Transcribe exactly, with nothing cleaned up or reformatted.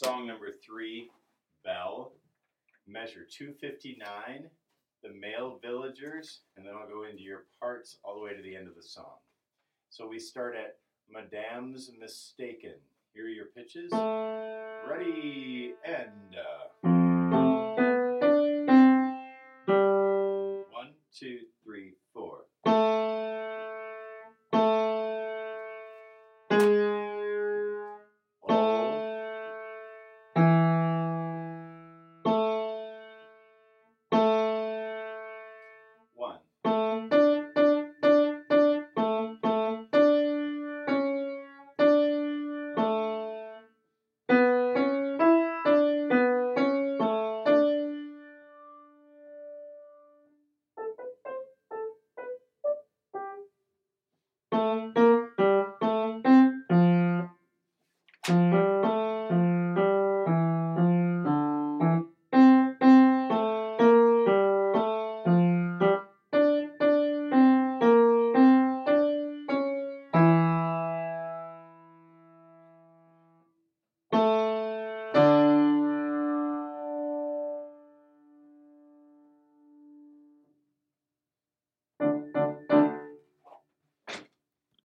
song number three, Bell, measure two fifty-nine, the male villagers, and then I'll go into your parts all the way to the end of the song. So we start at Madame's Mistaken. Here are your pitches. Ready, and uh, one, two,